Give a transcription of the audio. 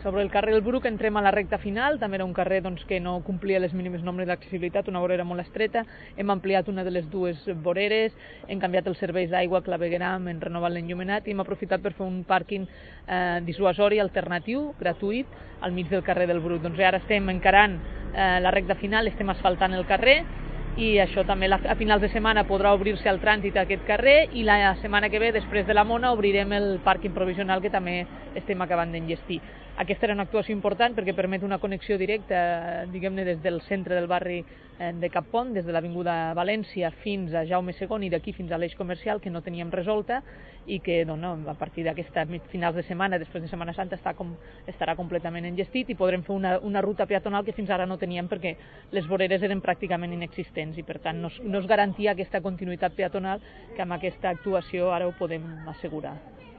Sobre el carrer del Bruc entrem a la recta final, també era un carrer que no complia les mínimes normes d'accessibilitat, una vorera molt estreta, hem ampliat una de les dues voreres, hem canviat els serveis d'aigua a clavegueram, hem renovat l'enllumenat i hem aprofitat per fer un pàrquing dissuasori alternatiu, gratuït, al mig del carrer del Bruc. Doncs ara estem encarant la recta final, estem asfaltant el carrer, i això també a finals de setmana podrà obrir-se al trànsit a aquest carrer i la setmana que ve, després de la Mona, obrirem el pàrquing provisional que també estem acabant d'enllestir. Aquesta era una actuació important perquè permet una connexió directa, diguem-ne, des del centre del barri de Cap Pont, des de l'Avinguda València fins a Jaume II i d'aquí fins a l'eix comercial, que no teníem resolta i que a partir d'aquesta finals de setmana, després de Setmana Santa, estarà completament enllestit i podrem fer una ruta peatonal que fins ara no teníem perquè les voreres eren pràcticament inexistents i per tant no es garantia aquesta continuïtat peatonal que amb aquesta actuació ara ho podem assegurar.